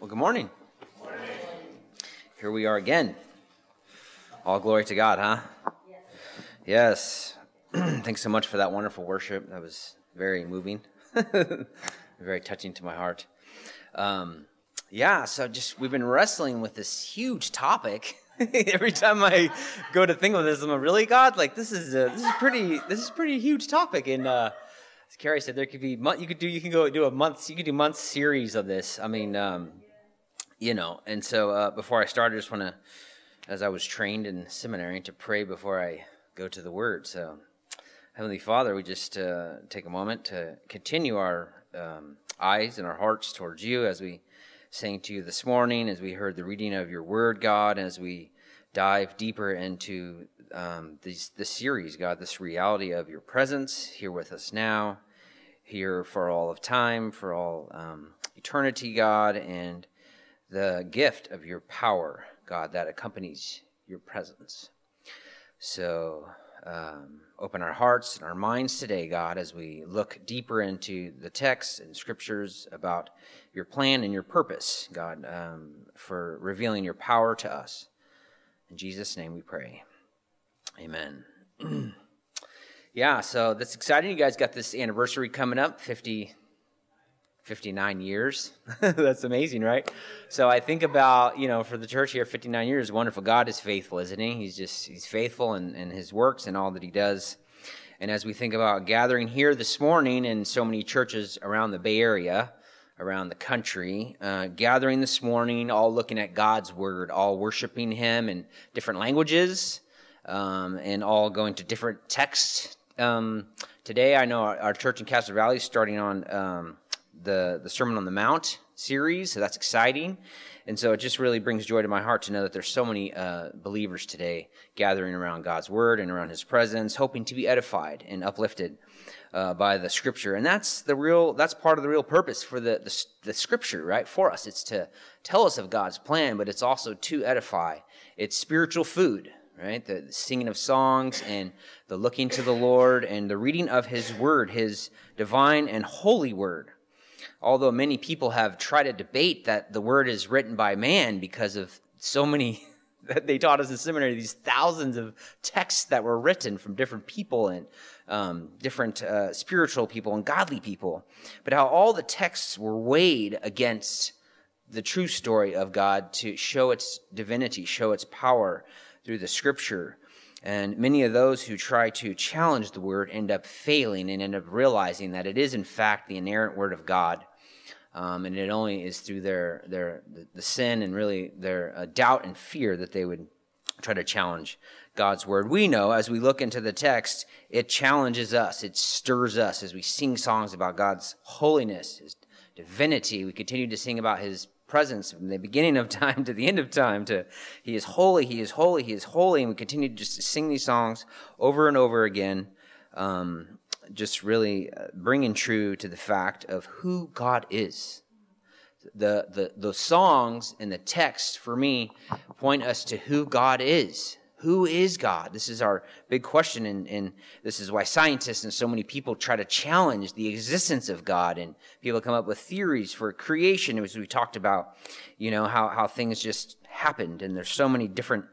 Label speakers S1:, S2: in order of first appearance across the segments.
S1: Well, good morning. Here we are again. All glory to God, huh? Yes. Thanks so much for that wonderful worship. That was very moving. Very touching to my heart. We've been wrestling with this huge topic. Every time I go to think of this, I'm like, really, God? Like this is pretty huge topic. And as Carrie said, there could be you could do month series of this. I mean, And so before I started, I just want to, as I was trained in seminary, to pray before I go to the Word. So, Heavenly Father, we just take a moment to continue our eyes and our hearts towards you as we sang to you this morning, as we heard the reading of your Word, God, as we dive deeper into this series, God, this reality of your presence here with us now, here for all of time, for all eternity, God, and the gift of your power, God, that accompanies your presence. So open our hearts and our minds today, God, as we look deeper into the texts and scriptures about your plan and your purpose, God, for revealing your power to us. In Jesus' name we pray. Amen. So that's exciting. You guys got this anniversary coming up, 59 years. That's amazing, right? So I think about, for the church here, 59 years is wonderful. God is faithful, isn't he? He's faithful in his works and all that he does. And as we think about gathering here this morning in so many churches around the Bay Area, around the country, gathering this morning, all looking at God's word, all worshiping him in different languages, and all going to different texts. Today, I know our church in Castro Valley is starting on the Sermon on the Mount series, so that's exciting. And so it just really brings joy to my heart to know that there's so many believers today gathering around God's word and around his presence, hoping to be edified and uplifted by the scripture. And that's part of the real purpose for the scripture, right? For us, it's to tell us of God's plan, but it's also to edify. It's spiritual food, right? The singing of songs and the looking to the Lord and the reading of his word, his divine and holy word. Although many people have tried to debate that the word is written by man because of so many that they taught us in seminary, these thousands of texts that were written from different people and different spiritual people and godly people, but how all the texts were weighed against the true story of God to show its divinity, show its power through the scripture. And many of those who try to challenge the word end up failing and end up realizing that it is in fact the inerrant word of God. And it only is through the sin and really their doubt and fear that they would try to challenge God's word. We know as we look into the text, it challenges us. It stirs us as we sing songs about God's holiness, his divinity. We continue to sing about his presence from the beginning of time to the end of time to he is holy, he is holy, he is holy. And we continue just to sing these songs over and over again, just really bringing true to the fact of who God is. The songs and the text for me point us to who God is. Who is God? This is our big question, and this is why scientists and so many people try to challenge the existence of God, and people come up with theories for creation, as we talked about, how things just happened, and there's so many different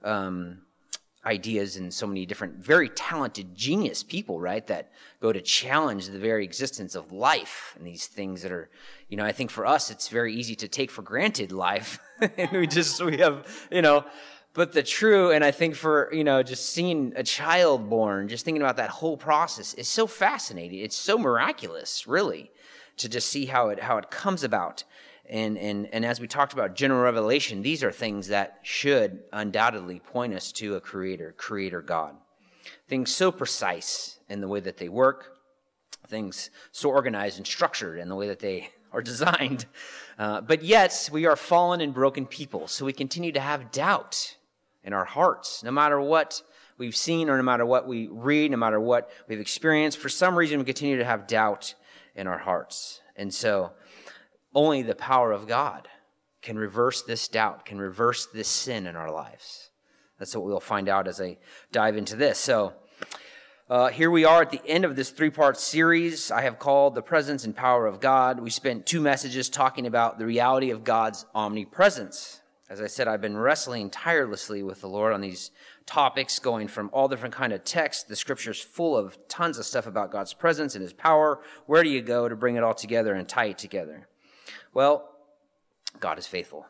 S1: ideas and so many different very talented genius people, right, that go to challenge the very existence of life and these things that are, I think for us it's very easy to take for granted life, and we have, but the true, and I think for, just seeing a child born, just thinking about that whole process is so fascinating. It's so miraculous, really, to just see how it comes about. And as we talked about general revelation, these are things that should undoubtedly point us to a creator God. Things so precise in the way that they work, things so organized and structured in the way that they are designed. But yet, we are fallen and broken people, so we continue to have doubt in our hearts, no matter what we've seen or no matter what we read, no matter what we've experienced. For some reason, we continue to have doubt in our hearts. And so only the power of God can reverse this doubt, can reverse this sin in our lives. That's what we'll find out as I dive into this. So Here we are at the end of this three-part series I have called The Presence and Power of God. We spent 2 messages talking about the reality of God's omnipresence. As I said, I've been wrestling tirelessly with the Lord on these topics, going from all different kind of texts. The Scripture's full of tons of stuff about God's presence and His power. Where do you go to bring it all together and tie it together? Well, God is faithful.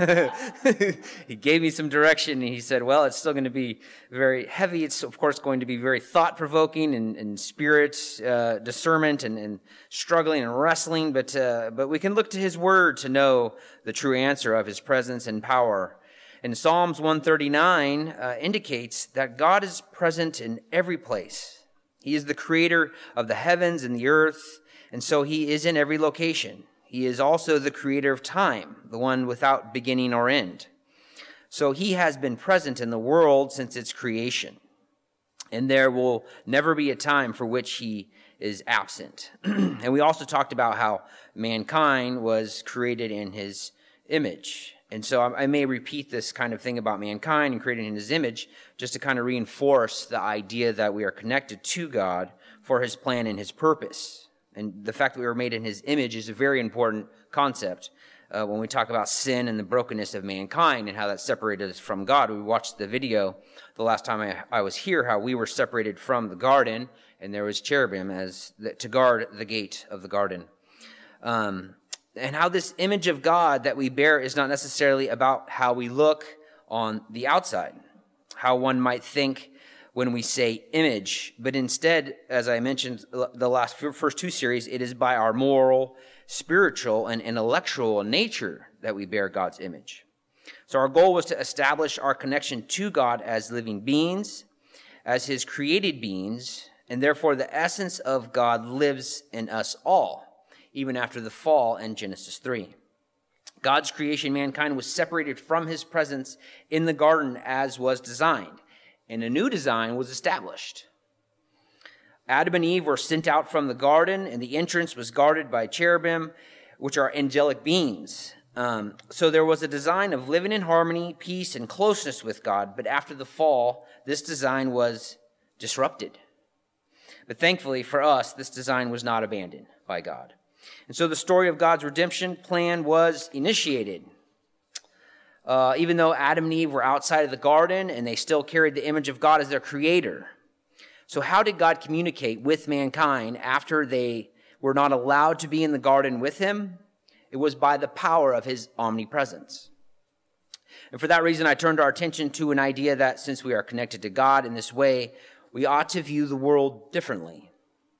S1: He gave me some direction, and He said, well, it's still going to be very heavy. It's, of course, going to be very thought-provoking and spirit discernment and struggling and wrestling, but we can look to His Word to know the true answer of His presence and power. And Psalms 139 indicates that God is present in every place. He is the creator of the heavens and the earth, and so He is in every location. He is also the creator of time, the one without beginning or end. So He has been present in the world since its creation. And there will never be a time for which He is absent. And we also talked about how mankind was created in His image. And so I may repeat this kind of thing about mankind and created in His image just to kind of reinforce the idea that we are connected to God for His plan and His purpose. And the fact that we were made in His image is a very important concept when we talk about sin and the brokenness of mankind and how that separated us from God. We watched the video the last time I was here, how we were separated from the garden, and there was cherubim to guard the gate of the garden. And how this image of God that we bear is not necessarily about how we look on the outside, how one might think when we say image, but instead, as I mentioned the first 2 series, it is by our moral, spiritual, and intellectual nature that we bear God's image. So our goal was to establish our connection to God as living beings, as His created beings, and therefore the essence of God lives in us all, even after the fall in Genesis 3. God's creation, mankind, was separated from His presence in the garden as was designed. And a new design was established. Adam and Eve were sent out from the garden, and the entrance was guarded by cherubim, which are angelic beings. So there was a design of living in harmony, peace, and closeness with God. But after the fall, this design was disrupted. But thankfully for us, this design was not abandoned by God. And so the story of God's redemption plan was initiated. Even though Adam and Eve were outside of the garden and they still carried the image of God as their creator. So how did God communicate with mankind after they were not allowed to be in the garden with Him? It was by the power of His omnipresence. And for that reason, I turned our attention to an idea that since we are connected to God in this way, we ought to view the world differently.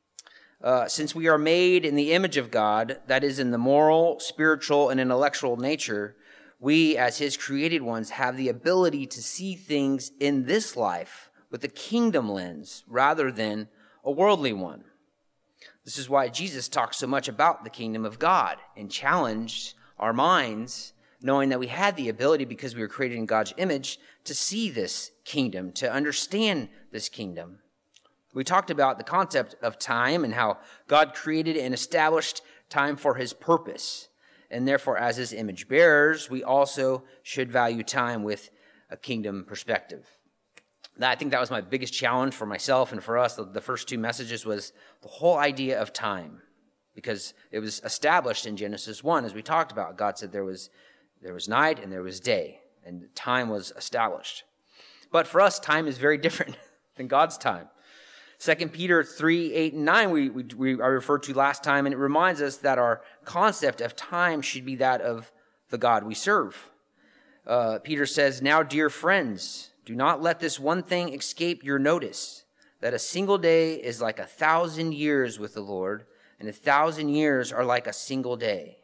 S1: Since we are made in the image of God, that is in the moral, spiritual, and intellectual nature, we, as His created ones, have the ability to see things in this life with a kingdom lens rather than a worldly one. This is why Jesus talks so much about the kingdom of God and challenged our minds, knowing that we had the ability, because we were created in God's image, to see this kingdom, to understand this kingdom. We talked about the concept of time and how God created and established time for His purpose. And therefore, as His image bearers, we also should value time with a kingdom perspective. I think that was my biggest challenge for myself and for us. The first 2 messages was the whole idea of time, because it was established in Genesis 1, as we talked about. God said there was night and there was day, and time was established. But for us, time is very different than God's time. 2 Peter 3, 8, and 9 I referred to last time, and it reminds us that our concept of time should be that of the God we serve. Peter says, "Now, dear friends, do not let this one thing escape your notice, that a single day is like 1,000 years with the Lord, and 1,000 years are like a single day."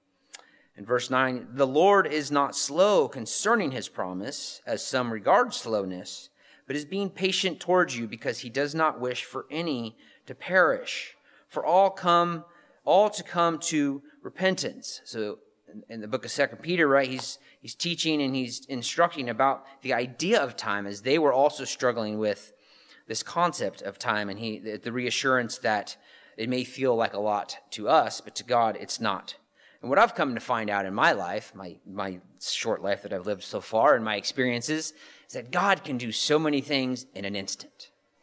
S1: In verse 9, "The Lord is not slow concerning His promise, as some regard slowness, but is being patient towards you, because He does not wish for any to perish, for all to come to repentance." So in the book of 2 Peter, right, he's teaching and he's instructing about the idea of time, as they were also struggling with this concept of time, and the reassurance that it may feel like a lot to us, but to God it's not. And what I've come to find out in my life, my short life that I've lived so far, and my experiences, is that God can do so many things in an instant.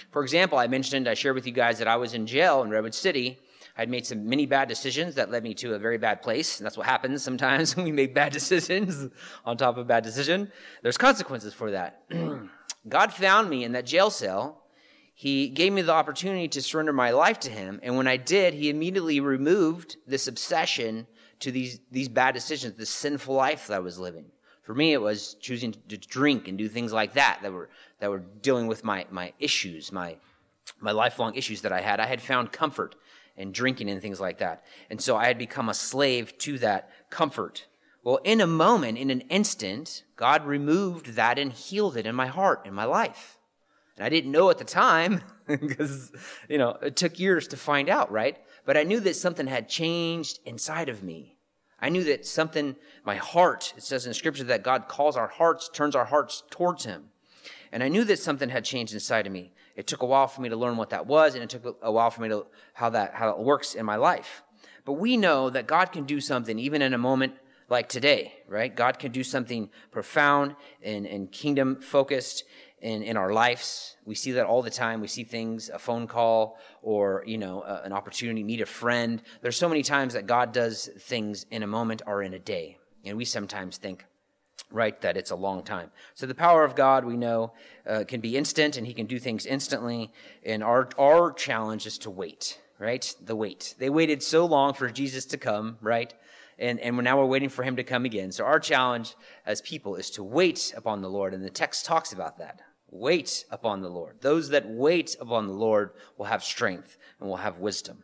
S1: For example, I shared with you guys that I was in jail in Redwood City. I'd made some many bad decisions that led me to a very bad place. And that's what happens sometimes when we make bad decisions on top of a bad decision. There's consequences for that. God found me in that jail cell. He gave me the opportunity to surrender my life to him. And when I did, he immediately removed this obsession to these bad decisions, this sinful life that I was living. For me, it was choosing to drink and do things like that were dealing with my issues, my lifelong issues that I had. I had found comfort in drinking and things like that. And so I had become a slave to that comfort. Well, in a moment, in an instant, God removed that and healed it in my heart, in my life. And I didn't know at the time because, it took years to find out, right? But I knew that something had changed inside of me. I knew that my heart, it says in Scripture that God turns our hearts towards him. And I knew that something had changed inside of me. It took a while for me to learn what that was, and it took a while for me to how it works in my life. But we know that God can do something even in a moment like today, right? God can do something profound and kingdom-focused in our lives. We see that all the time. We see things, a phone call or, an opportunity, meet a friend. There's so many times that God does things in a moment or in a day. And we sometimes think, right, that it's a long time. So the power of God, we know, can be instant, and he can do things instantly. And our challenge is to wait, right? The wait. They waited so long for Jesus to come, right? And now we're waiting for him to come again. So our challenge as people is to wait upon the Lord. And the text talks about that. Wait upon the Lord. Those that wait upon the Lord will have strength and will have wisdom.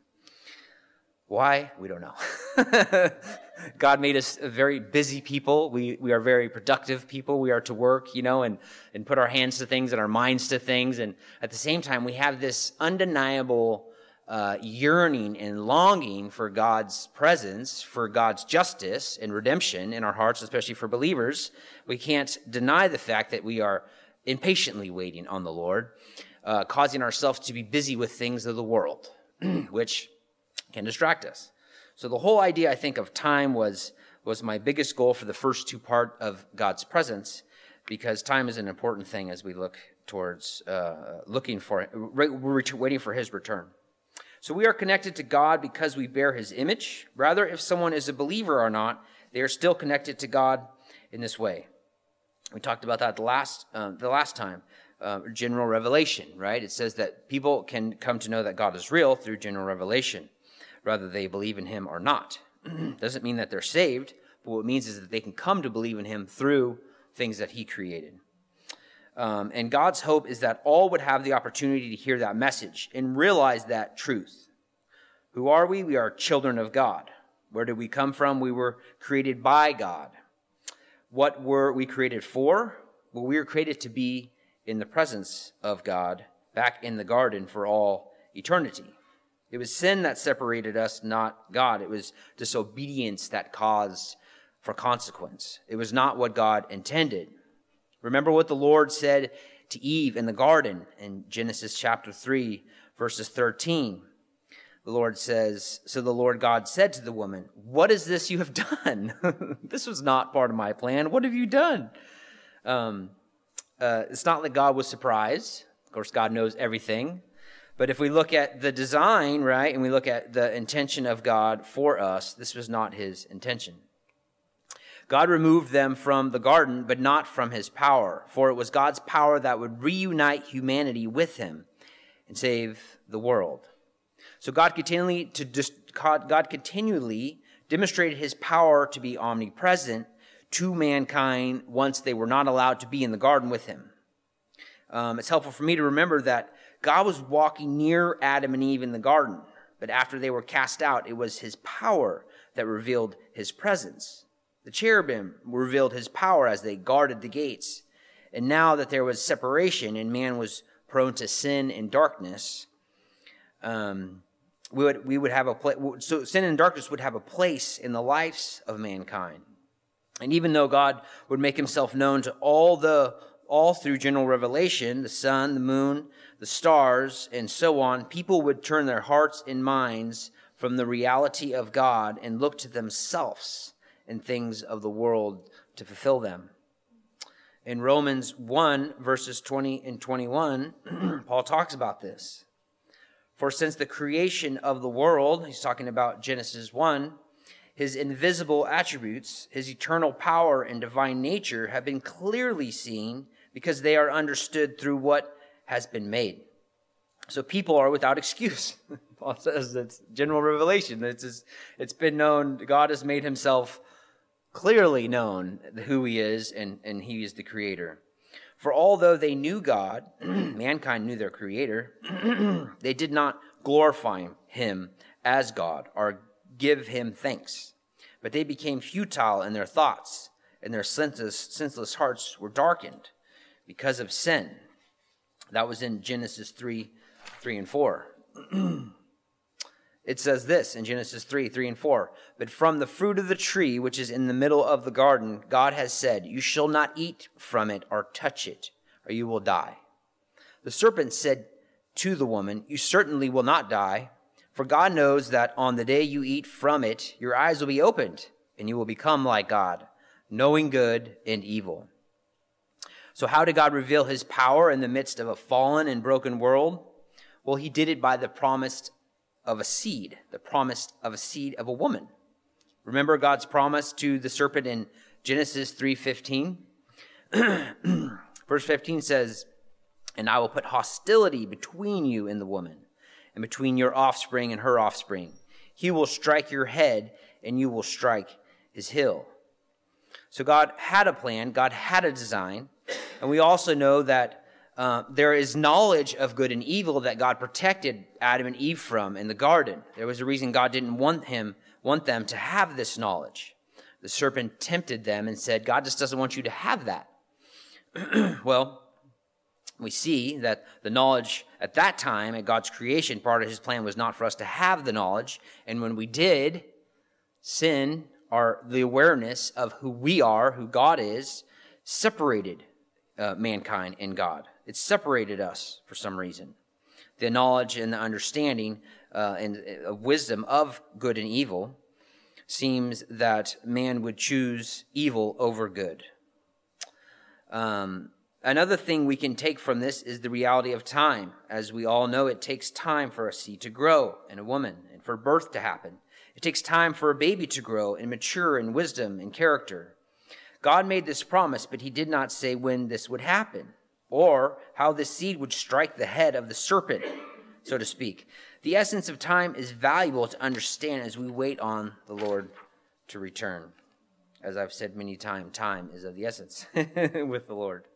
S1: Why? We don't know. God made us a very busy people. We are very productive people. We are to work, and put our hands to things and our minds to things. And at the same time, we have this undeniable yearning and longing for God's presence, for God's justice and redemption in our hearts, especially for believers. We can't deny the fact that we are impatiently waiting on the Lord, causing ourselves to be busy with things of the world, which can distract us. So the whole idea, I think, of time was my biggest goal for the first two part of God's presence, because time is an important thing as we look towards waiting for his return. So we are connected to God because we bear his image. Rather, if someone is a believer or not, they are still connected to God in this way. We talked about that the last time. General revelation, right? It says that people can come to know that God is real through general revelation, whether they believe in him or not. Doesn't mean that they're saved, but what it means is that they can come to believe in him through things that he created. And God's hope is that all would have the opportunity to hear that message and realize that truth. Who are we? We are children of God. Where did we come from? We were created by God. What were we created for? Well, we were created to be in the presence of God, back in the garden for all eternity. It was sin that separated us, not God. It was disobedience that caused for consequence. It was not what God intended. Remember what the Lord said to Eve in the garden in Genesis chapter 3, verses 13. The Lord says, so the Lord God said to the woman, what is this you have done? This was not part of my plan. What have you done? It's not that God was surprised. Of course, God knows everything. But if we look at the design, right, and we look at the intention of God for us, this was not his intention. God removed them from the garden, but not from his power, for it was God's power that would reunite humanity with him and save the world. So God continually demonstrated his power to be omnipresent to mankind once they were not allowed to be in the garden with him. It's helpful for me to remember that God was walking near Adam and Eve in the garden, but after they were cast out, it was his power that revealed his presence. The cherubim revealed his power as they guarded the gates. And now that there was separation and man was prone to sin and darkness, we would have a place. So sin and darkness would have a place in the lives of mankind. And even though God would make himself known to all through general revelation, the sun, the moon, the stars, and so on, people would turn their hearts and minds from the reality of God and look to themselves and things of the world to fulfill them. In Romans 1, verses 20 and 21, Paul talks about this. For since the creation of the world, he's talking about Genesis 1, his invisible attributes, his eternal power and divine nature have been clearly seen because they are understood through what has been made. So people are without excuse. Paul says it's general revelation. It's been known, God has made himself clearly known who he is, and he is the creator. For although they knew God, mankind knew their creator, they did not glorify him as God or give him thanks. But they became futile in their thoughts, and their senseless hearts were darkened because of sin. That was in Genesis 3 and 4. It says this in Genesis 3 and 4. But from the fruit of the tree which is in the middle of the garden, God has said, you shall not eat from it or touch it, or you will die. The serpent said to the woman, you certainly will not die, for God knows that on the day you eat from it, your eyes will be opened, and you will become like God, knowing good and evil. So how did God reveal his power in the midst of a fallen and broken world? Well, he did it by the promise of a seed of a woman. Remember God's promise to the serpent in Genesis 3:15? Verse 15 says, and I will put hostility between you and the woman, and between your offspring and her offspring. He will strike your head, and you will strike his heel. So God had a plan, God had a design, and we also know that there is knowledge of good and evil that God protected Adam and Eve from in the garden. There was a reason God didn't want them to have this knowledge. The serpent tempted them and said, God just doesn't want you to have that. Well, we see that the knowledge at that time, at God's creation, part of his plan was not for us to have the knowledge. And when we did, sin, or the awareness of who we are, who God is, separated mankind and God. It separated us for some reason. The knowledge and the understanding and wisdom of good and evil seems that man would choose evil over good. Another thing we can take from this is the reality of time. As we all know, it takes time for a seed to grow in a woman and for birth to happen. It takes time for a baby to grow and mature in wisdom and character. God made this promise, but he did not say when this would happen or how this seed would strike the head of the serpent, so to speak. The essence of time is valuable to understand as we wait on the Lord to return. As I've said many times, time is of the essence with the Lord.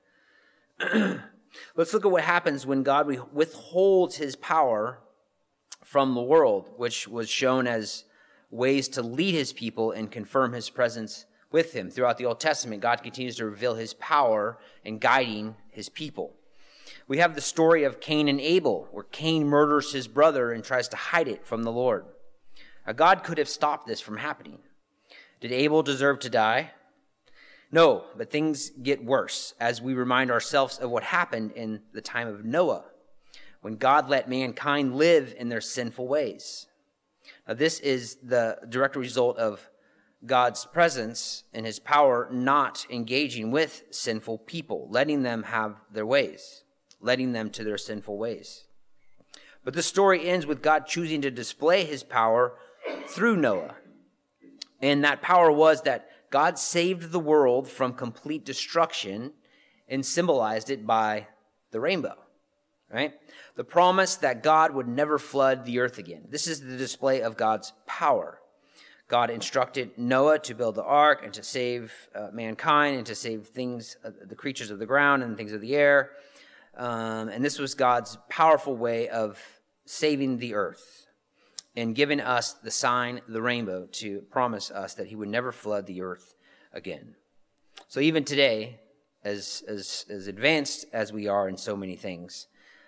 S1: Let's look at what happens when God withholds his power from the world, which was shown as ways to lead his people and confirm his presence with him. Throughout the Old Testament, God continues to reveal his power in guiding his people. We have the story of Cain and Abel, where Cain murders his brother and tries to hide it from the Lord. Now, God could have stopped this from happening. Did Abel deserve to die? No, but things get worse as we remind ourselves of what happened in the time of Noah, when God let mankind live in their sinful ways. Now, this is the direct result of God's presence and his power not engaging with sinful people, letting them have their ways, letting them to their sinful ways. But the story ends with God choosing to display his power through Noah. And that power was that God saved the world from complete destruction and symbolized it by the rainbow, right? The promise that God would never flood the earth again. This is the display of God's power. God instructed Noah to build the ark and to save mankind and to save things, the creatures of the ground and things of the air. And this was God's powerful way of saving the earth and giving us the sign, the rainbow, to promise us that he would never flood the earth again. So even today, as advanced as we are in so many things,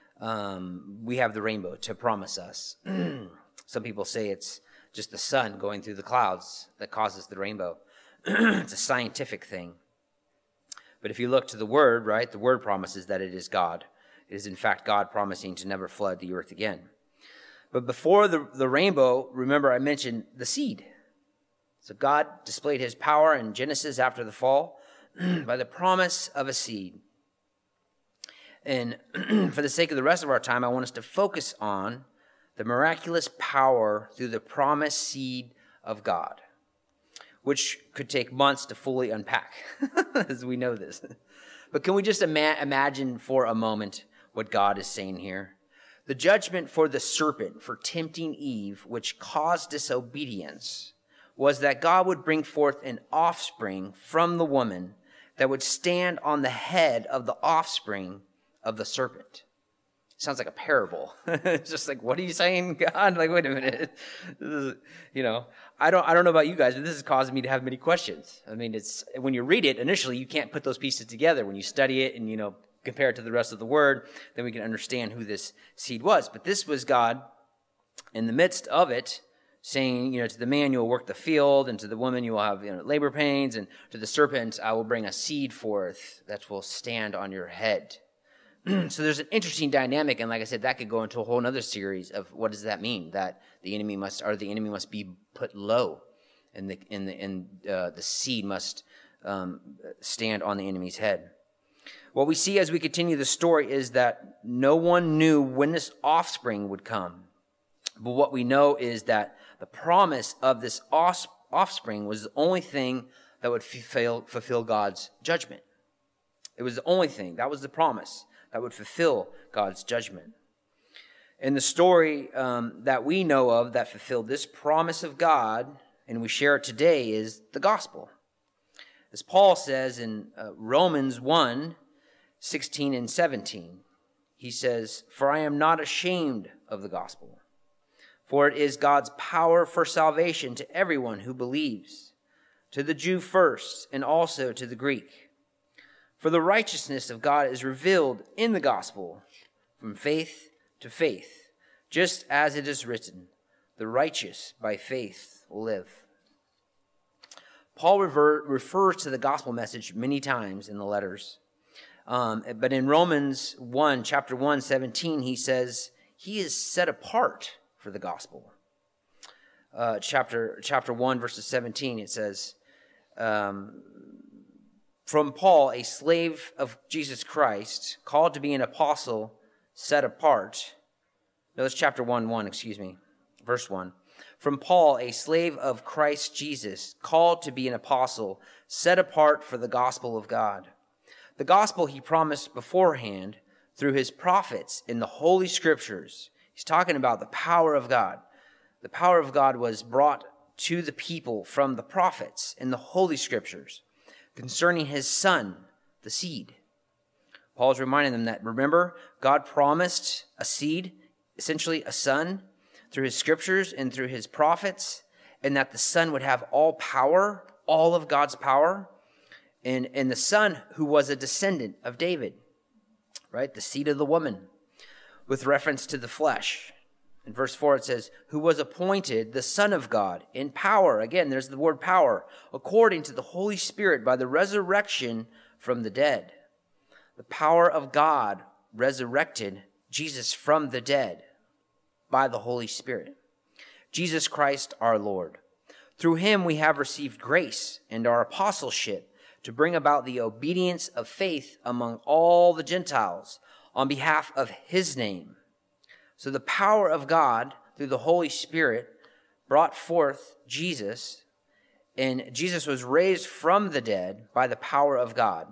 S1: we have the rainbow to promise us. Some people say it's just the sun going through the clouds that causes the rainbow. It's a scientific thing. But if you look to the Word, right, the Word promises that it is God. It is in fact God promising to never flood the earth again. But before the rainbow, remember I mentioned the seed. So God displayed his power in Genesis after the fall. by the promise of a seed. And for the sake of the rest of our time, I want us to focus on the miraculous power through the promised seed of God, which could take months to fully unpack, as we know this. But can we just imagine for a moment what God is saying here? The judgment for the serpent for tempting Eve, which caused disobedience, was that God would bring forth an offspring from the woman that would stand on the head of the offspring of the serpent. Sounds like a parable. It's just like, what are you saying, God? Like, wait a minute. This is, I don't know about you guys, but this is causing me to have many questions. I mean, it's when you read it initially, you can't put those pieces together. When you study it and compare it to the rest of the word, then we can understand who this seed was. But this was God in the midst of it, saying, to the man you will work the field, and to the woman you will have labor pains, and to the serpent I will bring a seed forth that will stand on your head. So there's an interesting dynamic, and like I said, that could go into a whole other series of what does that mean, that the enemy must be put low, and the seed must stand on the enemy's head. What we see as we continue the story is that no one knew when this offspring would come, but what we know is that the promise of this offspring was the only thing that would fulfill God's judgment. It was the only thing. That was the promise that would fulfill God's judgment. And the story that we know of that fulfilled this promise of God, and we share it today, is the gospel. As Paul says in Romans 1:16 and 17, he says, "For I am not ashamed of the gospel, for it is God's power for salvation to everyone who believes, to the Jew first, and also to the Greek. For the righteousness of God is revealed in the gospel, from faith to faith, just as it is written, the righteous by faith will live." Paul refers to the gospel message many times in the letters. But in Romans 1, chapter 1, 17, he says, he is set apart for the gospel. Chapter 1, verses 17, it says, "From Paul, a slave of Jesus Christ, called to be an apostle, set apart." No, it's chapter 1, verse 1. "From Paul, a slave of Christ Jesus, called to be an apostle, set apart for the gospel of God. The gospel he promised beforehand through his prophets in the Holy Scriptures." He's talking about the power of God. The power of God was brought to the people from the prophets in the Holy Scriptures concerning his son, the seed. Paul's reminding them that, remember, God promised a seed, essentially a son, through his scriptures and through his prophets, and that the son would have all power, all of God's power, and the son who was a descendant of David, right? The seed of the woman, with reference to the flesh. In verse 4 it says, "Who was appointed the Son of God in power." Again, there's the word power. "According to the Holy Spirit by the resurrection from the dead." The power of God resurrected Jesus from the dead by the Holy Spirit. Jesus Christ our Lord. Through him we have received grace and our apostleship to bring about the obedience of faith among all the Gentiles on behalf of his name. So the power of God through the Holy Spirit brought forth Jesus, and Jesus was raised from the dead by the power of God,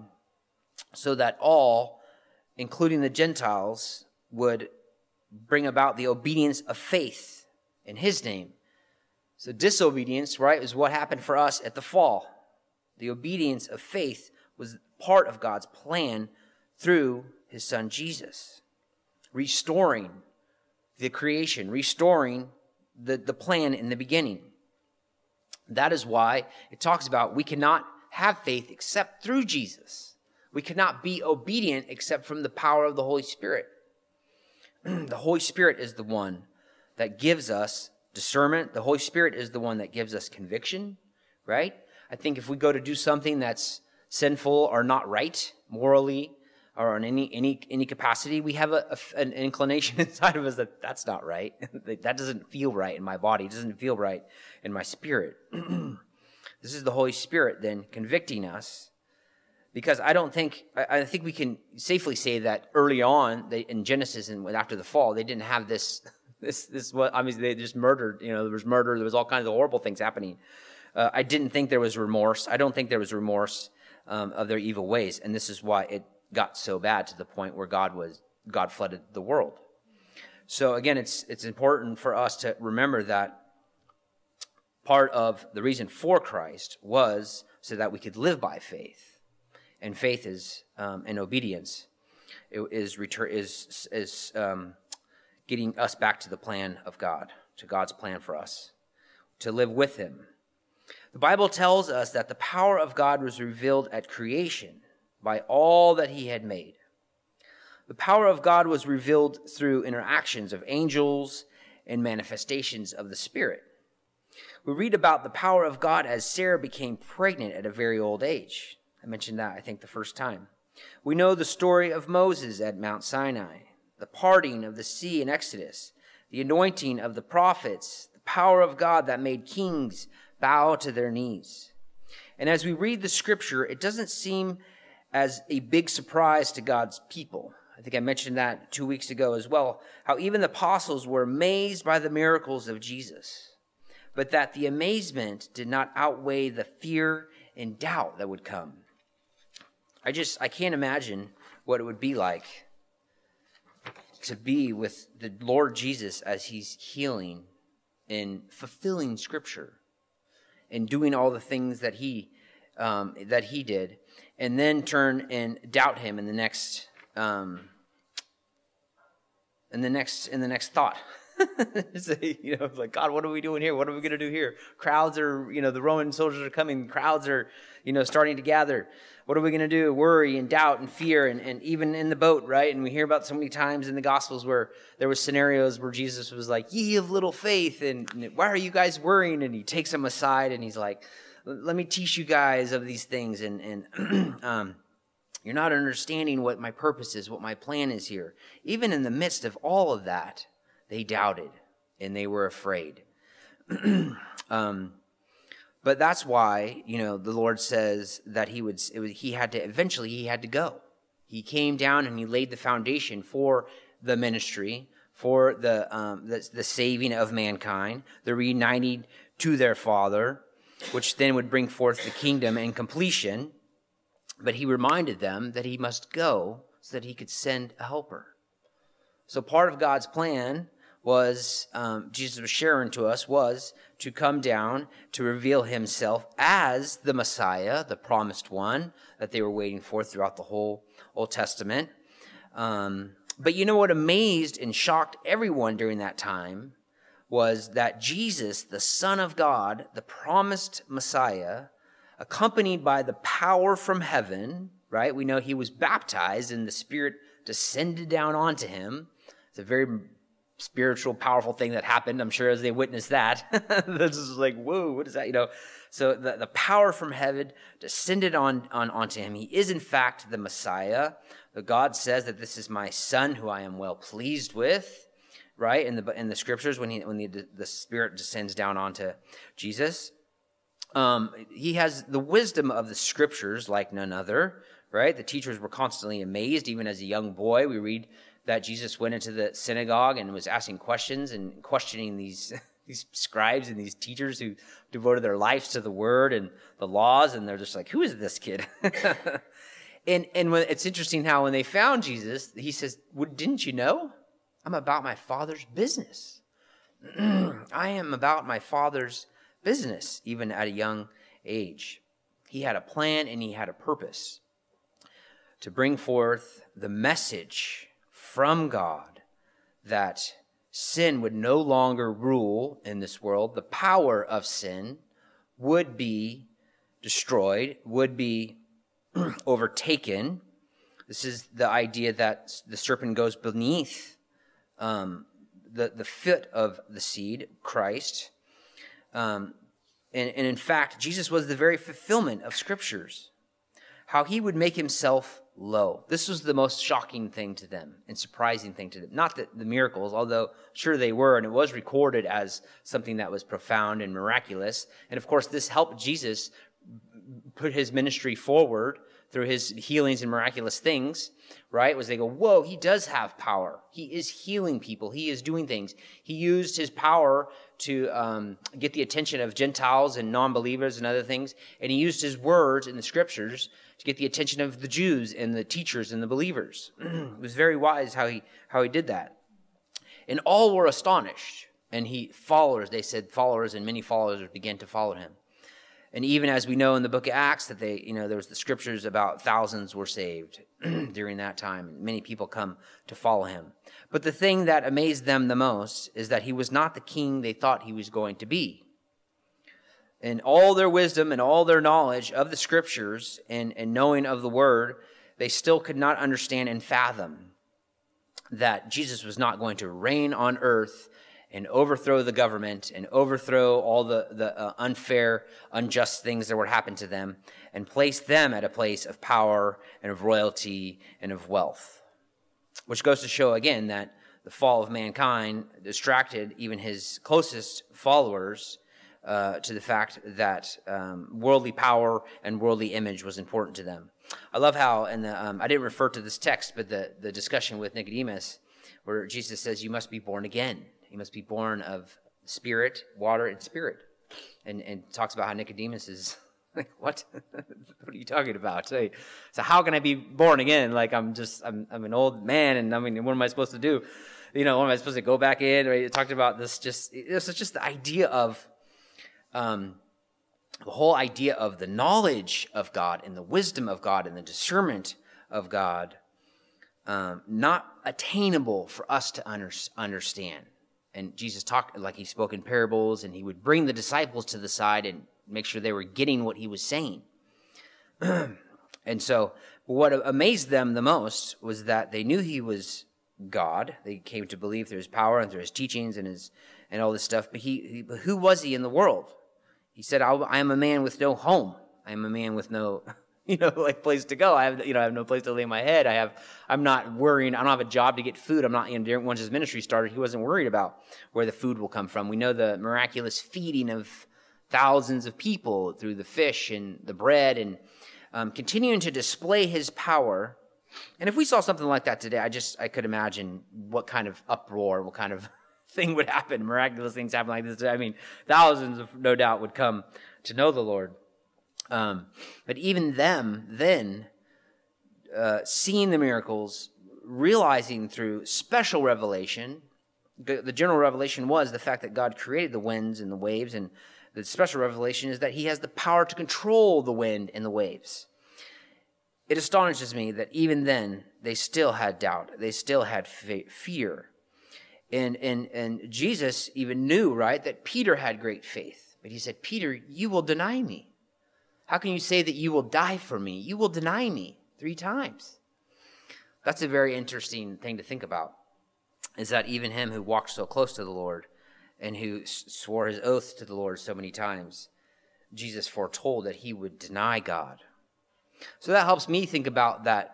S1: so that all, including the Gentiles, would bring about the obedience of faith in his name. So disobedience, right, is what happened for us at the fall. The obedience of faith was part of God's plan through his son Jesus, restoring the creation, restoring the plan in the beginning. That is why it talks about we cannot have faith except through Jesus. We cannot be obedient except from the power of the Holy Spirit. The Holy Spirit is the one that gives us discernment. The Holy Spirit is the one that gives us conviction, right? I think if we go to do something that's sinful or not right morally or in any capacity, we have an inclination inside of us that that's not right. That doesn't feel right in my body. It doesn't feel right in my spirit. This is the Holy Spirit then convicting us Because I think we can safely say that early on, in Genesis and after the fall, they didn't have this what, obviously they just murdered, there was murder, there was all kinds of horrible things happening. I didn't think there was remorse. I don't think there was remorse of their evil ways. And this is why it got so bad to the point where God flooded the world. So again, it's important for us to remember that part of the reason for Christ was so that we could live by faith. And faith is and obedience is getting us back to the plan of God, to God's plan for us, to live with him. The Bible tells us that the power of God was revealed at creation by all that he had made. The power of God was revealed through interactions of angels and manifestations of the Spirit. We read about the power of God as Sarah became pregnant at a very old age. I mentioned that, I think, the first time. We know the story of Moses at Mount Sinai, the parting of the sea in Exodus, the anointing of the prophets, the power of God that made kings bow to their knees. And as we read the scripture, it doesn't seem as a big surprise to God's people. I think I mentioned that 2 weeks ago as well, how even the apostles were amazed by the miracles of Jesus, but that the amazement did not outweigh the fear and doubt that would come. I can't imagine what it would be like to be with the Lord Jesus as he's healing and fulfilling scripture and doing all the things that he did, and then turn and doubt him in the next thought. It's like, God, what are we doing here? What are we going to do here? Crowds are, the Roman soldiers are coming. Crowds are, starting to gather. What are we going to do? Worry and doubt and fear, and even in the boat, right? And we hear about so many times in the Gospels where there were scenarios where Jesus was like, ye of little faith, and why are you guys worrying? And he takes them aside and he's like, let me teach you guys of these things, and you're not understanding what my purpose is, what my plan is here. Even in the midst of all of that, they doubted and they were afraid. But that's why, the Lord says that he had to go. He came down and he laid the foundation for the ministry, for the saving of mankind, the reuniting to their Father, which then would bring forth the kingdom and completion. But he reminded them that he must go so that he could send a helper. So part of God's plan was, Jesus was sharing to us, was to come down to reveal himself as the Messiah, the promised one that they were waiting for throughout the whole Old Testament. But what amazed and shocked everyone during that time was that Jesus, the Son of God, the promised Messiah, accompanied by the power from heaven, right? We know he was baptized and the Spirit descended down onto him. It's a very spiritual, powerful thing that happened, I'm sure, as they witnessed that. This is like, whoa, what is that? So the power from heaven descended onto him. He is, in fact, the Messiah. The God says that this is my Son who I am well pleased with, right? In the scriptures, when the Spirit descends down onto Jesus. He has the wisdom of the scriptures like none other, right? The teachers were constantly amazed. Even as a young boy, we read that Jesus went into the synagogue and was asking questions and questioning these scribes and these teachers who devoted their lives to the word and the laws, and they're just like, who is this kid? and when, it's interesting how when they found Jesus, he says, didn't you know? I'm about my Father's business. I am about my Father's business, even at a young age. He had a plan and he had a purpose to bring forth the message from God that sin would no longer rule in this world. The power of sin would be destroyed, would be overtaken. This is the idea that the serpent goes beneath the foot of the seed, Christ. And in fact, Jesus was the very fulfillment of scriptures, how he would make himself low. This was the most shocking thing to them and surprising thing to them. Not the miracles, although sure they were, and it was recorded as something that was profound and miraculous. And of course, this helped Jesus put his ministry forward through his healings and miraculous things, right, was they go, whoa, he does have power. He is healing people. He is doing things. He used his power to get the attention of Gentiles and non-believers and other things, and he used his words in the scriptures to get the attention of the Jews and the teachers and the believers. It was very wise how he did that. And all were astonished. And they said followers, and many followers began to follow him. And even as we know in the book of Acts that there was the scriptures about thousands were saved during that time. And many people come to follow him. But the thing that amazed them the most is that he was not the king they thought he was going to be. In all their wisdom and all their knowledge of the scriptures and knowing of the word, they still could not understand and fathom that Jesus was not going to reign on earth and overthrow the government and overthrow all the unfair, unjust things that would happen to them and place them at a place of power and of royalty and of wealth. Which goes to show, again, that the fall of mankind distracted even his closest followers to the fact that worldly power and worldly image was important to them. I love how, I didn't refer to this text, but the discussion with Nicodemus, where Jesus says, you must be born again. You must be born of spirit, water, and spirit. And talks about how Nicodemus is like, what? What are you talking about? So how can I be born again? Like, I'm an old man, and I mean, what am I supposed to do? What am I supposed to go back in? Right? It talked about this just the idea of, the whole idea of the knowledge of God and the wisdom of God and the discernment of God, not attainable for us to understand. And Jesus talked, like he spoke in parables, and he would bring the disciples to the side and make sure they were getting what he was saying. And so what amazed them the most was that they knew he was God. They came to believe through his power and through his teachings and all this stuff. But who was he in the world? He said, I am a man with no home. I am a man with no, place to go. I have no place to lay my head. I'm not worrying. I don't have a job to get food. I'm not, once his ministry started, he wasn't worried about where the food will come from. We know the miraculous feeding of thousands of people through the fish and the bread and continuing to display his power. And if we saw something like that today, I could imagine what kind of uproar, what kind of thing would happen. Miraculous things happen like this. I mean, thousands of no doubt would come to know the Lord. But even them then, seeing the miracles, realizing through special revelation, the general revelation was the fact that God created the winds and the waves, and the special revelation is that he has the power to control the wind and the waves. It astonishes me that even then they still had doubt. They still had fear. And Jesus even knew, right, that Peter had great faith. But he said, Peter, you will deny me. How can you say that you will die for me? You will deny me 3 times. That's a very interesting thing to think about, is that even him who walked so close to the Lord and who swore his oath to the Lord so many times, Jesus foretold that he would deny God. So that helps me think about that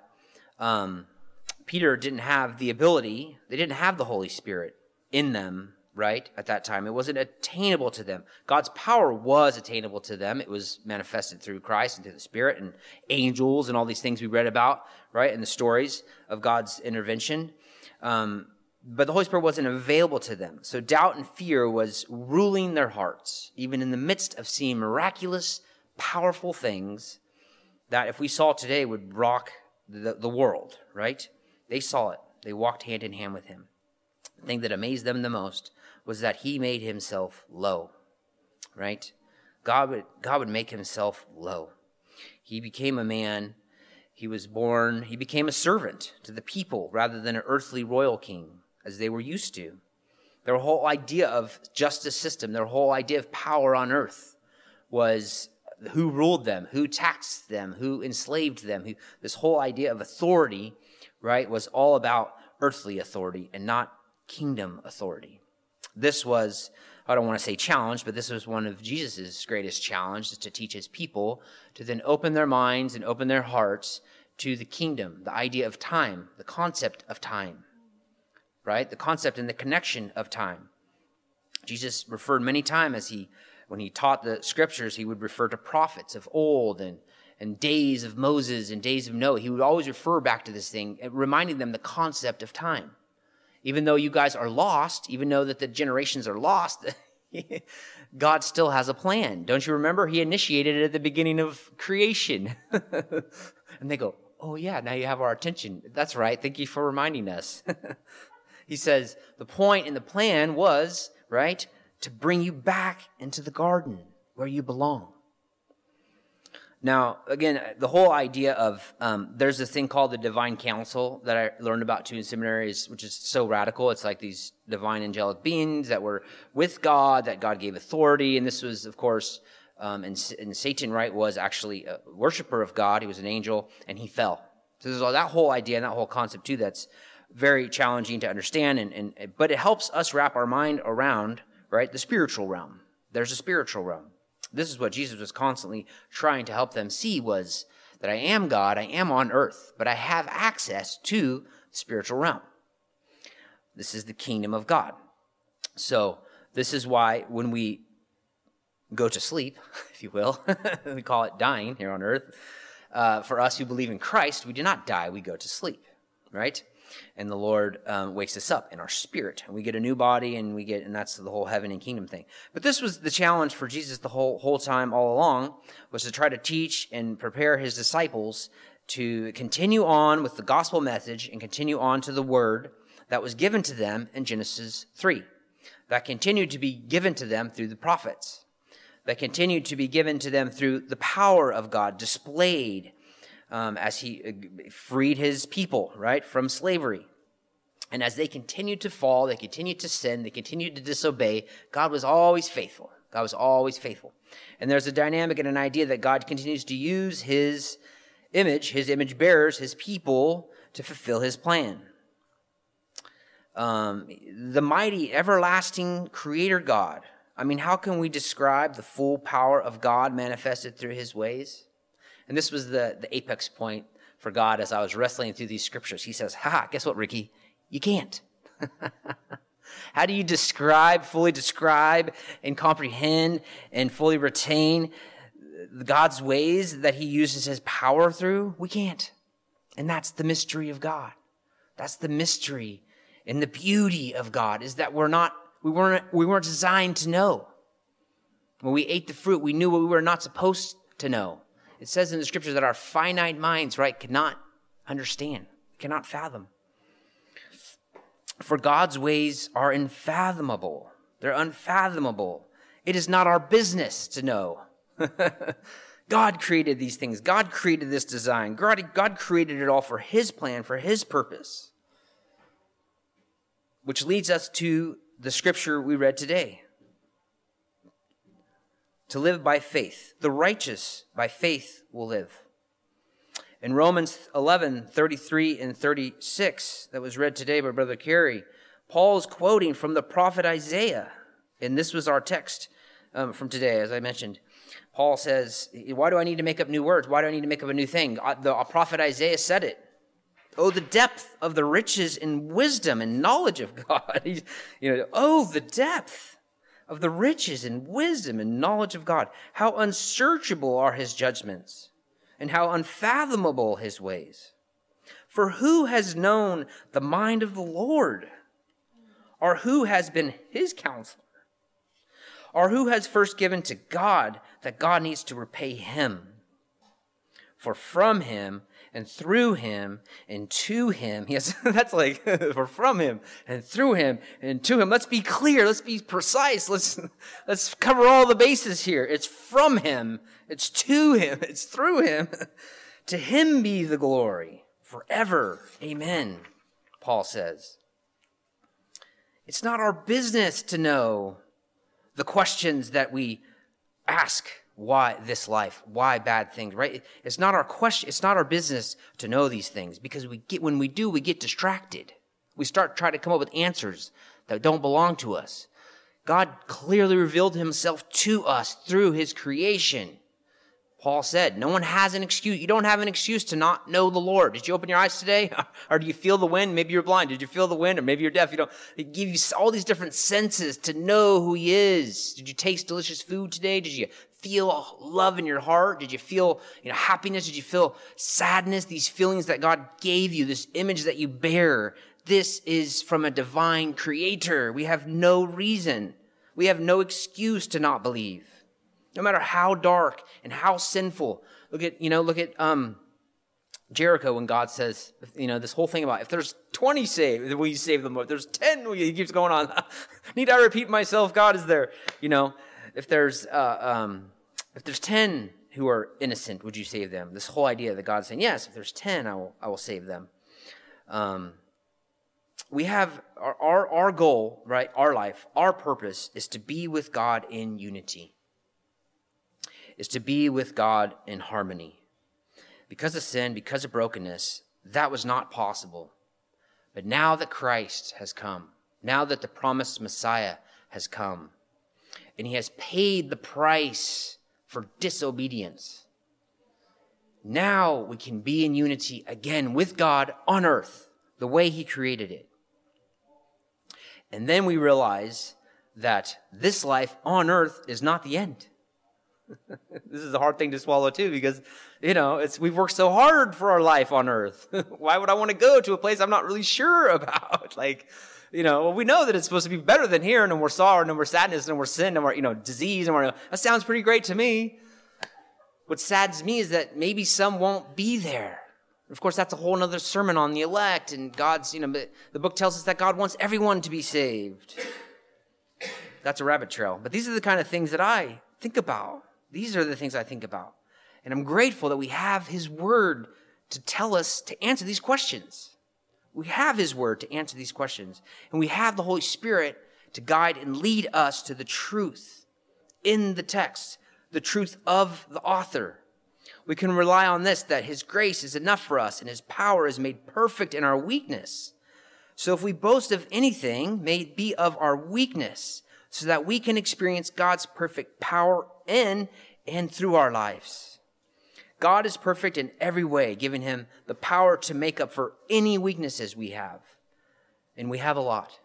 S1: Peter didn't have the ability, they didn't have the Holy Spirit in them, right, at that time. It wasn't attainable to them. God's power was attainable to them. It was manifested through Christ and through the Spirit and angels and all these things we read about, right, in the stories of God's intervention. But the Holy Spirit wasn't available to them. So doubt and fear was ruling their hearts, even in the midst of seeing miraculous, powerful things that if we saw today would rock the world, right? They saw it. They walked hand in hand with him. The thing that amazed them the most was that he made himself low, right? God would make himself low. He became a man. He became a servant to the people rather than an earthly royal king, as they were used to. Their whole idea of justice system, their whole idea of power on earth was who ruled them, who taxed them, who enslaved them. This whole idea of authority, right, was all about earthly authority and not kingdom authority. This was, I don't want to say challenge, but this was one of Jesus' greatest challenges, to teach his people to then open their minds and open their hearts to the kingdom, the idea of time, the concept of time, right? The concept and the connection of time. Jesus referred many times as he when he taught the scriptures, he would refer to prophets of old and days of Moses and days of Noah. He would always refer back to this thing, reminding them the concept of time. Even though you guys are lost, even though that the generations are lost, God still has a plan. Don't you remember? He initiated it at the beginning of creation. And they go, oh yeah, now you have our attention. That's right. Thank you for reminding us. He says the point and the plan was, right, to bring you back into the garden where you belong. Now, again, the whole idea of, there's this thing called the divine council that I learned about too in seminaries, which is so radical. It's like these divine angelic beings that were with God, that God gave authority. And this was, of course, and Satan, right, was actually a worshiper of God. He was an angel, and he fell. So there's that whole idea and that whole concept too that's very challenging to understand. But it helps us wrap our mind around, right, the spiritual realm. There's a spiritual realm. This is what Jesus was constantly trying to help them see, was that I am God, I am on earth, but I have access to the spiritual realm. This is the kingdom of God. So this is why when we go to sleep, if you will, we call it dying here on earth, for us who believe in Christ, we do not die, we go to sleep, right? And the Lord wakes us up in our spirit, and we get a new body, and that's the whole heaven and kingdom thing. But this was the challenge for Jesus the whole time, all along, was to try to teach and prepare his disciples to continue on with the gospel message and continue on to the word that was given to them in Genesis 3, that continued to be given to them through the prophets, that continued to be given to them through the power of God displayed as he freed his people, right, from slavery. And as they continued to fall, they continued to sin, they continued to disobey, God was always faithful. God was always faithful. And there's a dynamic and an idea that God continues to use his image bearers, his people, to fulfill his plan. The mighty, everlasting creator God. I mean, how can we describe the full power of God manifested through his ways? And this was the apex point for God as I was wrestling through these scriptures. He says, guess what, Ricky? You can't. How do you fully describe and comprehend and fully retain God's ways that he uses his power through? We can't. And that's the mystery of God. That's the mystery and the beauty of God, is that we weren't designed to know. When we ate the fruit, we knew what we were not supposed to know. It says in the scriptures that our finite minds, right, cannot understand, cannot fathom. For God's ways are unfathomable. They're unfathomable. It is not our business to know. God created these things. God created this design. God created it all for his plan, for his purpose. Which leads us to the scripture we read today. To live by faith. The righteous by faith will live. In Romans 11:33 and 36, that was read today by Brother Carey, Paul is quoting from the prophet Isaiah. And this was our text from today, as I mentioned. Paul says, why do I need to make up new words? Why do I need to make up a new thing? The prophet Isaiah said it. Oh, the depth of the riches and wisdom and knowledge of God. Oh, the depth of the riches and wisdom and knowledge of God. How unsearchable are his judgments, and how unfathomable his ways. For who has known the mind of the Lord? Or who has been his counselor? Or who has first given to God that God needs to repay him? For from him and through him and to him. Yes, that's like, for from him and through him and to him. Let's be clear. Let's be precise. Let's cover all the bases here. It's from him. It's to him. It's through him. To him be the glory forever. Amen, Paul says. It's not our business to know the questions that we ask. Why this life? Why bad things, right? It's not our question. It's not our business to know these things, because when we do, we get distracted. We start trying to come up with answers that don't belong to us. God clearly revealed himself to us through his creation. Paul said, no one has an excuse. You don't have an excuse to not know the Lord. Did you open your eyes today? Or do you feel the wind? Maybe you're blind. Did you feel the wind? Or maybe you're deaf. It give you all these different senses to know who he is. Did you taste delicious food today? Did you feel love in your heart? Did you feel happiness? Did you feel sadness? These feelings that God gave you, this image that you bear, this is from a divine creator. We have no reason. We have no excuse to not believe. No matter how dark and how sinful. Look at Jericho when God says, this whole thing about if there's 20 saved, will you save them? If there's 10, he keeps going on. Need I repeat myself? God is there. If there's 10 who are innocent, would you save them? This whole idea that God's saying, yes, if there's 10, I will save them. We have our goal, right? Our life, our purpose is to be with God in unity. Is to be with God in harmony. Because of sin, because of brokenness, that was not possible. But now that Christ has come, now that the promised Messiah has come, and he has paid the price for disobedience, now we can be in unity again with God on earth, the way he created it. And then we realize that this life on earth is not the end. This is a hard thing to swallow too, because, we've worked so hard for our life on earth. Why would I want to go to a place I'm not really sure about? We know that it's supposed to be better than here. No more sorrow, no more sadness, no more sin, no more, disease. That sounds pretty great to me. What saddens me is that maybe some won't be there. Of course, that's a whole other sermon on the elect, and God's, the book tells us that God wants everyone to be saved. That's a rabbit trail. But these are the kind of things that I think about. These are the things I think about. And I'm grateful that we have his word to tell us, to answer these questions. We have his word to answer these questions. And we have the Holy Spirit to guide and lead us to the truth in the text, the truth of the author. We can rely on this, that his grace is enough for us and his power is made perfect in our weakness. So if we boast of anything, may it be of our weakness, so that we can experience God's perfect power in and through our lives. God is perfect in every way, giving him the power to make up for any weaknesses we have. And we have a lot.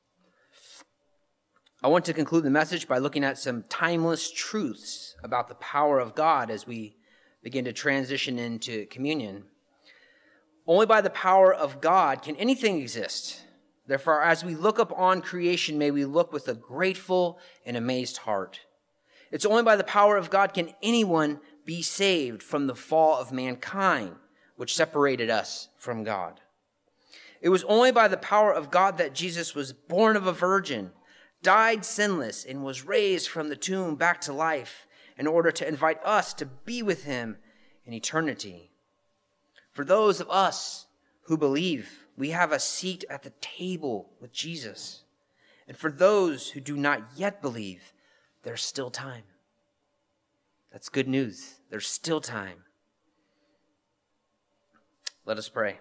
S1: I want to conclude the message by looking at some timeless truths about the power of God as we begin to transition into communion. Only by the power of God can anything exist. Therefore, as we look up on creation, may we look with a grateful and amazed heart. It's only by the power of God can anyone be saved from the fall of mankind, which separated us from God. It was only by the power of God that Jesus was born of a virgin, died sinless, and was raised from the tomb back to life in order to invite us to be with him in eternity. For those of us who believe, we have a seat at the table with Jesus. And for those who do not yet believe, there's still time. That's good news. There's still time. Let us pray.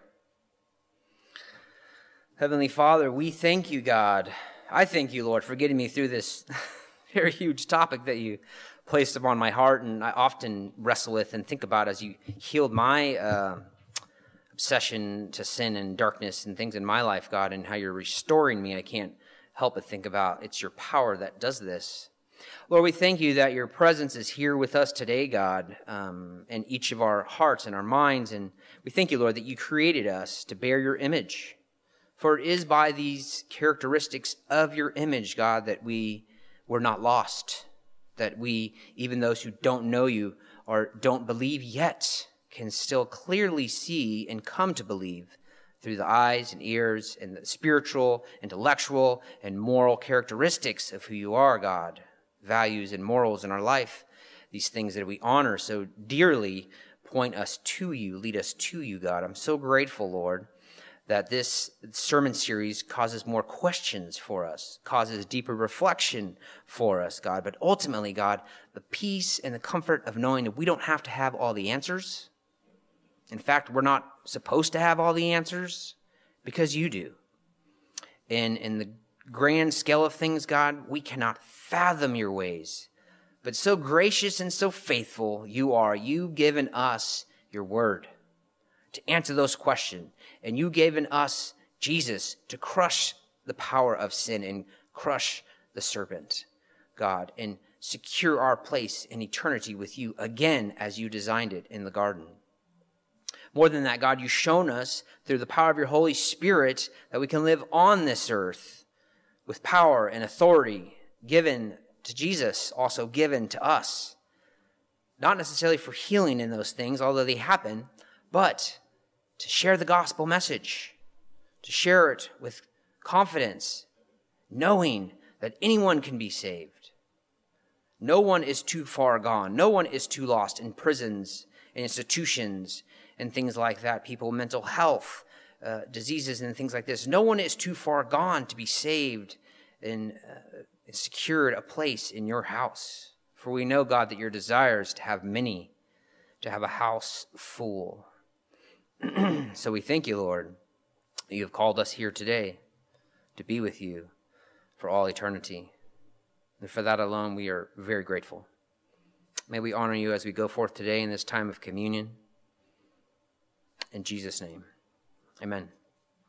S1: Heavenly Father, we thank you, God. I thank you, Lord, for getting me through this very huge topic that you placed upon my heart and I often wrestle with and think about as you healed my obsession to sin and darkness and things in my life, God, and how you're restoring me. I can't help but think about it's your power that does this. Lord, we thank you that your presence is here with us today, God, in each of our hearts and our minds. And we thank you, Lord, that you created us to bear your image. For it is by these characteristics of your image, God, that we were not lost, that we, even those who don't know you or don't believe yet, can still clearly see and come to believe through the eyes and ears and the spiritual, intellectual, and moral characteristics of who you are, God. Values and morals in our life, these things that we honor so dearly, point us to you, lead us to you, God. I'm so grateful, Lord, that this sermon series causes more questions for us, causes deeper reflection for us, God. But ultimately, God, the peace and the comfort of knowing that we don't have to have all the answers. In fact, we're not supposed to have all the answers because you do. And in the grand scale of things, God, we cannot fathom your ways. but so gracious and so faithful you are. You've given us your word to answer those questions. And you've given us Jesus to crush the power of sin and crush the serpent, God, and secure our place in eternity with you again as you designed it in the garden. More than that, God, you've shown us through the power of your Holy Spirit that we can live on this earth with power and authority given to Jesus, also given to us. Not necessarily for healing in those things, although they happen, but to share the gospel message, to share it with confidence, knowing that anyone can be saved. No one is too far gone. No one is too lost in prisons and institutions and things like that. People, mental health, diseases and things like this. No one is too far gone to be saved and secured a place in your house. For we know, God, that your desire is to have many, to have a house full. So we thank you, Lord, that you have called us here today to be with you for all eternity. And for that alone, we are very grateful. May we honor you as we go forth today in this time of communion. In Jesus' name, amen.